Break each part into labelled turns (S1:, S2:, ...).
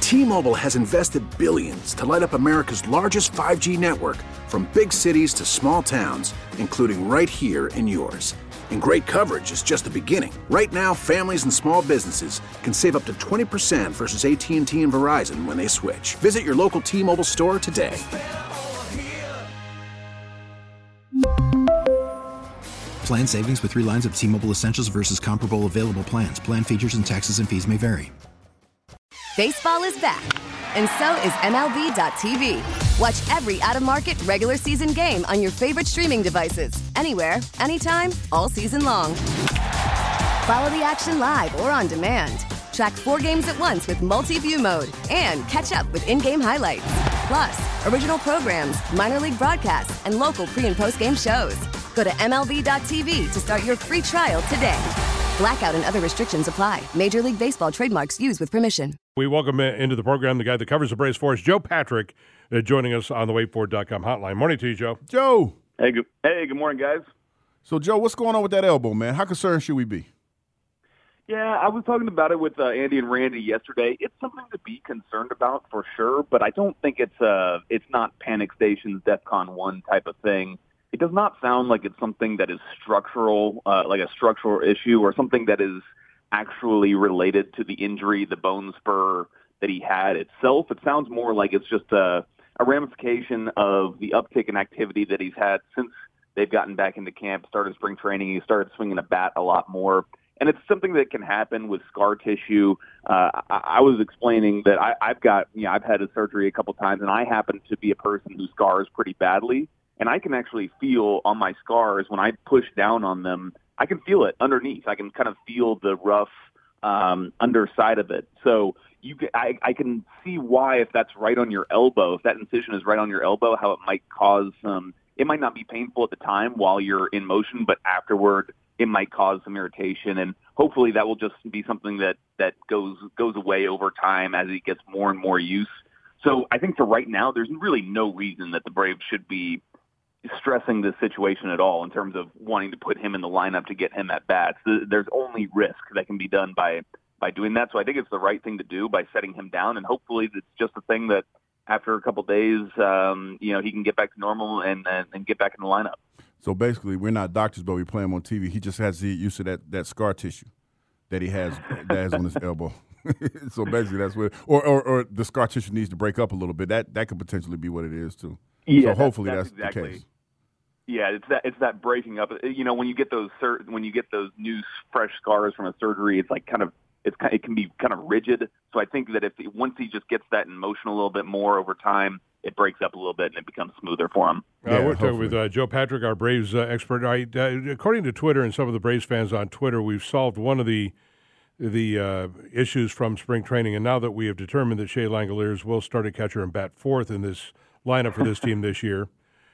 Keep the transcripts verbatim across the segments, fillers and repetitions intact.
S1: T-Mobile has invested billions to light up America's largest five G network, from big cities to small towns, including right here in yours. And great coverage is just the beginning. Right now, families and small businesses can save up to twenty percent versus A T and T and Verizon when they switch. Visit your local T-Mobile store today.
S2: Plan savings with three lines of T-Mobile Essentials versus comparable available plans. Plan features and taxes and fees may vary.
S3: Baseball is back, and so is M L B dot T V. Watch every out-of-market regular season game on your favorite streaming devices, anywhere, anytime, all season long. Follow the action live or on demand. Track four games at once with multi-view mode and catch up with in-game highlights. Plus, original programs, minor league broadcasts, and local pre- and post-game shows. Go to M L B dot T V to start your free trial today. Blackout and other restrictions apply. Major League Baseball trademarks used with permission.
S4: We welcome into the program the guy that covers the Braves for us, Joe Patrick, uh, joining us on the wait for it dot com hotline. Morning to you, Joe.
S5: Joe.
S6: Hey, good, hey, good morning, guys.
S5: So, Joe, what's going on with that elbow, man? How concerned should we be?
S6: Yeah, I was talking about it with uh, Andy and Randy yesterday. It's something to be concerned about for sure, but I don't think it's uh, it's not panic stations, DEFCON one type of thing. It does not sound like it's something that is structural, uh, like a structural issue, or something that is actually related to the injury, the bone spur that he had itself. It sounds more like it's just a, a ramification of the uptick in activity that he's had since they've gotten back into camp, started spring training. He started swinging a bat a lot more. And it's something that can happen with scar tissue. Uh, I, I was explaining that I, I've got, you know, I've had a surgery a couple times, and I happen to be a person who scars pretty badly. And I can actually feel on my scars when I push down on them, I can feel it underneath. I can kind of feel the rough um, underside of it. So you, can, I, I can see why, if that's right on your elbow, if that incision is right on your elbow, how it might cause some. It might not be painful at the time while you're in motion, but afterward it might cause some irritation. And hopefully that will just be something that that goes goes away over time as he gets more and more use. So I think for right now, there's really no reason that the Braves should be stressing this situation at all in terms of wanting to put him in the lineup to get him at bats. There's only risk that can be done by by doing that. So I think it's the right thing to do by setting him down, and hopefully it's just a thing that after a couple of days, um, you know, he can get back to normal and, and and get back in the lineup.
S5: So basically, we're not doctors, but we play him on T V. He just has to get used to that, that scar tissue that he has that has on his elbow. So basically, that's what, or, or or the scar tissue needs to break up a little bit. That that could potentially be what it is too.
S6: Yeah,
S5: so hopefully
S6: that's,
S5: that's,
S6: that's exactly.
S5: the case.
S6: Yeah, it's that it's that breaking up. You know, when you get those sur- when you get those new fresh scars from a surgery, it's like kind of it's kind it can be kind of rigid. So I think that if once he just gets that in motion a little bit more over time, it breaks up a little bit and it becomes smoother for him.
S4: Uh, yeah, we're talking with uh, Joe Patrick, our Braves uh, expert. I, uh, according to Twitter and some of the Braves fans on Twitter, we've solved one of the the uh, issues from spring training, and now that we have determined that Shea Langoliers will start at catcher and bat fourth in this lineup for this team this year.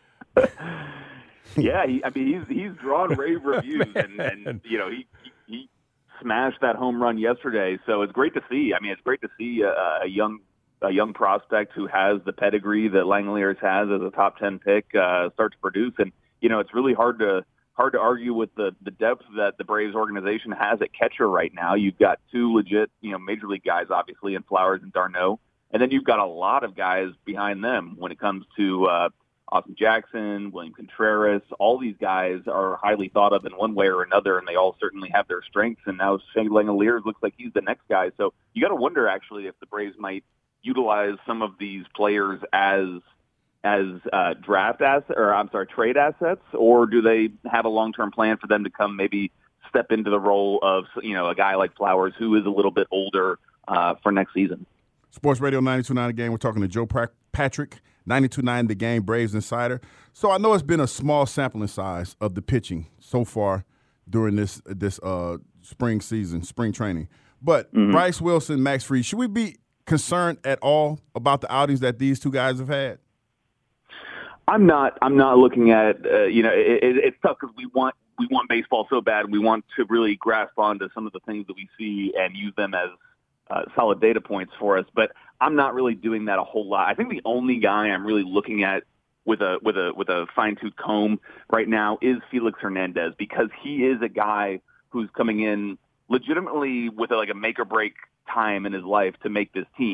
S6: Yeah, he, I mean he's he's drawn rave reviews, and, and you know he, he he smashed that home run yesterday. So it's great to see. I mean, it's great to see a, a young a young prospect who has the pedigree that Langoliers has as a top ten pick uh, start to produce. And you know, it's really hard to hard to argue with the the depth that the Braves organization has at catcher right now. You've got two legit, you know, major league guys, obviously, in Flowers and d'Arnaud, and then you've got a lot of guys behind them when it comes to uh, Austin Jackson, William Contreras. All these guys are highly thought of in one way or another, and they all certainly have their strengths. And now Shea Langoliers looks like he's the next guy. So you got to wonder, actually, if the Braves might utilize some of these players as as uh, draft assets, or I'm sorry, trade assets, or do they have a long-term plan for them to come maybe step into the role of, you know, a guy like Flowers who is a little bit older uh, for next season?
S5: Sports Radio ninety-two point nine The Game. We're talking to Joe Patrick, ninety-two point nine The Game, Braves Insider. So I know it's been a small sampling size of the pitching so far during this this uh, spring season, spring training. But mm-hmm. Bryce Wilson, Max Fried, should we be concerned at all about the outings that these two guys have had?
S6: I'm not. I'm not looking at. Uh, you know, it, it, it's tough because we want we want baseball so bad. We want to really grasp onto some of the things that we see and use them as Uh, solid data points for us, but I'm not really doing that a whole lot. I think the only guy I'm really looking at with a with a with a fine tooth comb right now is Felix Hernandez, because he is a guy who's coming in legitimately with a, like a make or break time in his life to make this team.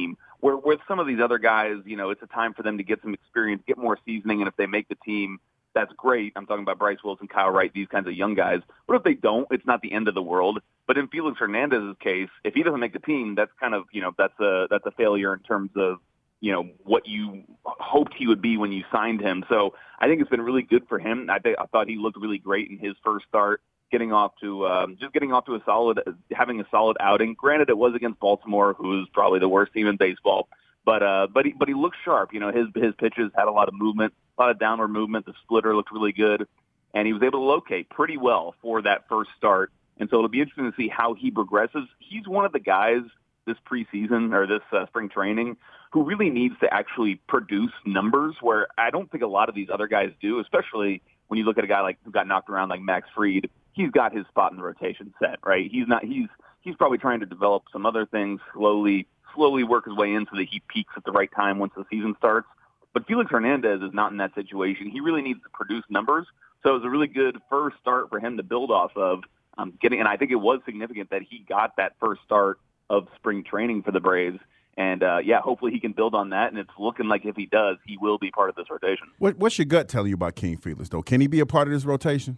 S6: Where with some of these other guys, you know, it's a time for them to get some experience, get more seasoning, and if they make the team, that's great. I'm talking about Bryce Wilson, Kyle Wright, these kinds of young guys. What if they don't? It's not the end of the world. But in Felix Hernandez's case, if he doesn't make the team, that's kind of, you know, that's a that's a failure in terms of, you know, what you hoped he would be when you signed him. So I think it's been really good for him. I, th- I thought he looked really great in his first start, getting off to um, just getting off to a solid, having a solid outing. Granted, it was against Baltimore, who's probably the worst team in baseball. But uh, but he but he looked sharp. You know, his his pitches had a lot of movement, a lot of downward movement. The splitter looked really good, and he was able to locate pretty well for that first start. And so it'll be interesting to see how he progresses. He's one of the guys this preseason or this uh, spring training who really needs to actually produce numbers where I don't think a lot of these other guys do, especially when you look at a guy like who got knocked around like Max Fried. He's got his spot in the rotation set, right? He's not. He's he's probably trying to develop some other things slowly. slowly work his way in so that he peaks at the right time once the season starts. But Felix Hernandez is not in that situation. He really needs to produce numbers. So it was a really good first start for him to build off of um, getting, and I think it was significant that he got that first start of spring training for the Braves. And, uh, yeah, hopefully he can build on that, and it's looking like if he does, he will be part of this rotation.
S5: What, what's your gut telling you about King Felix, though? Can he be a part of this rotation?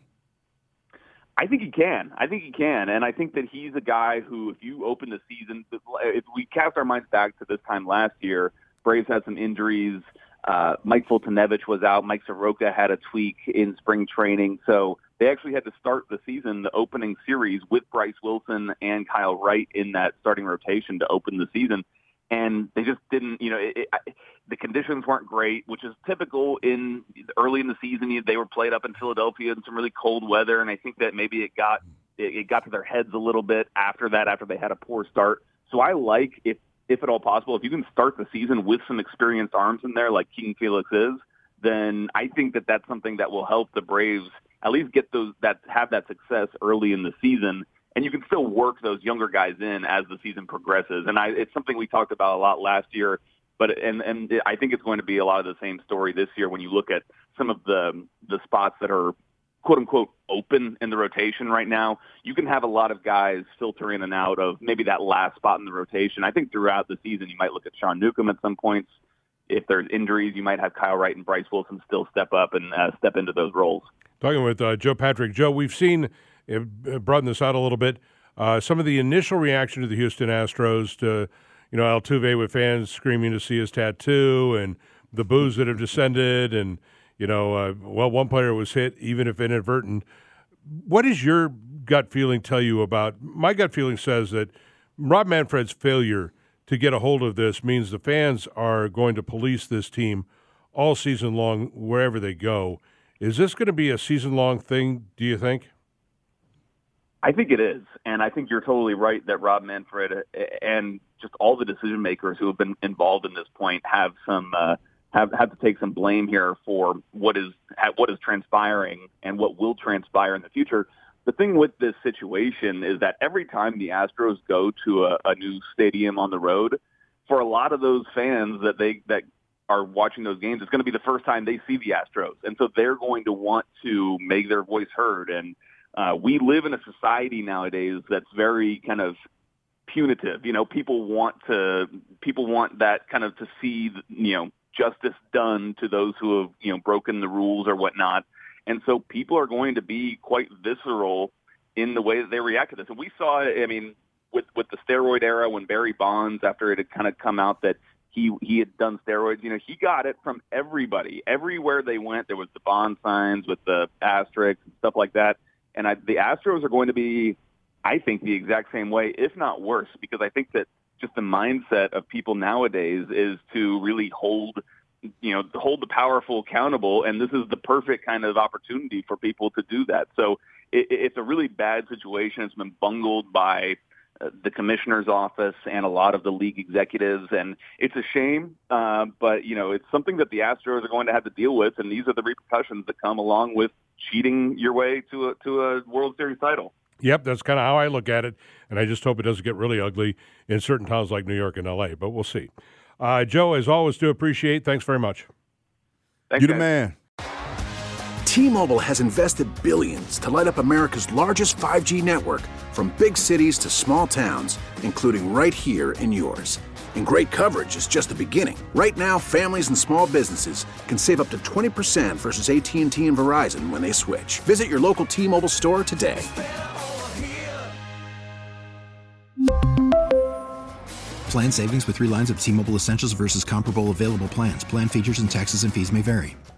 S6: I think he can. I think he can. And I think that he's a guy who, if you open the season, if we cast our minds back to this time last year, Braves had some injuries. Uh, Mike Fultonevich was out. Mike Soroka had a tweak in spring training. So they actually had to start the season, the opening series, with Bryce Wilson and Kyle Wright in that starting rotation to open the season. And they just didn't, you know, it, it, the conditions weren't great, which is typical in early in the season. They were played up in Philadelphia in some really cold weather, and I think that maybe it got it, it got to their heads a little bit after that, after they had a poor start. So I like, if if at all possible, if you can start the season with some experienced arms in there, like King Felix is, then I think that that's something that will help the Braves at least get those that have that success early in the season. And you can still work those younger guys in as the season progresses. And I, it's something we talked about a lot last year, but and and I think it's going to be a lot of the same story this year when you look at some of the the spots that are quote unquote open in the rotation right now. You can have a lot of guys filter in and out of maybe that last spot in the rotation. I think throughout the season you might look at Sean Newcomb at some points. If there's injuries, you might have Kyle Wright and Bryce Wilson still step up and uh, step into those roles.
S4: Talking with uh, Joe Patrick. Joe, we've seen. Broaden this out a little bit. Uh, some of the initial reaction to the Houston Astros, to you know Altuve with fans screaming to see his tattoo, and the boos that have descended, and you know, uh, well, one player was hit, even if inadvertent. What does your gut feeling tell you about? My gut feeling says that Rob Manfred's failure to get a hold of this means the fans are going to police this team all season long, wherever they go. Is this going to be a season-long thing? Do you think?
S6: I think it is, and I think you're totally right that Rob Manfred and just all the decision makers who have been involved in this point have some uh, have have to take some blame here for what is what is transpiring and what will transpire in the future. The thing with this situation is that every time the Astros go to a, a new stadium on the road, for a lot of those fans that they that are watching those games, it's going to be the first time they see the Astros, and so they're going to want to make their voice heard. And Uh, we live in a society nowadays that's very kind of punitive. You know, people want to, people want that kind of to see, you know, justice done to those who have, you know, broken the rules or whatnot. And so people are going to be quite visceral in the way that they react to this. And we saw, I mean, with, with the steroid era, when Barry Bonds, after it had kind of come out that he, he had done steroids, you know, he got it from everybody. Everywhere they went, there was the Bond signs with the asterisks and stuff like that. And I, the Astros are going to be, I think, the exact same way, if not worse, because I think that just the mindset of people nowadays is to really hold, you know, hold the powerful accountable. And this is the perfect kind of opportunity for people to do that. So it, it's a really bad situation. It's been bungled by uh, the commissioner's office and a lot of the league executives. And it's a shame, uh, but, you know, it's something that the Astros are going to have to deal with. And these are the repercussions that come along with cheating your way to a to a World Series title.
S4: Yep, that's kind of how I look at it, and I just hope it doesn't get really ugly in certain towns like New York and L A, but we'll see. Uh, Joe, as always, do appreciate. Thanks very much.
S6: Thanks,
S5: you the
S6: guys.
S5: man.
S1: T-Mobile has invested billions to light up America's largest five G network, from big cities to small towns, including right here in yours. And great coverage is just the beginning. Right now, families and small businesses can save up to twenty percent versus A T and T and Verizon when they switch. Visit your local T-Mobile store today.
S2: Plan savings with three lines of T-Mobile Essentials versus comparable available plans. Plan features and taxes and fees may vary.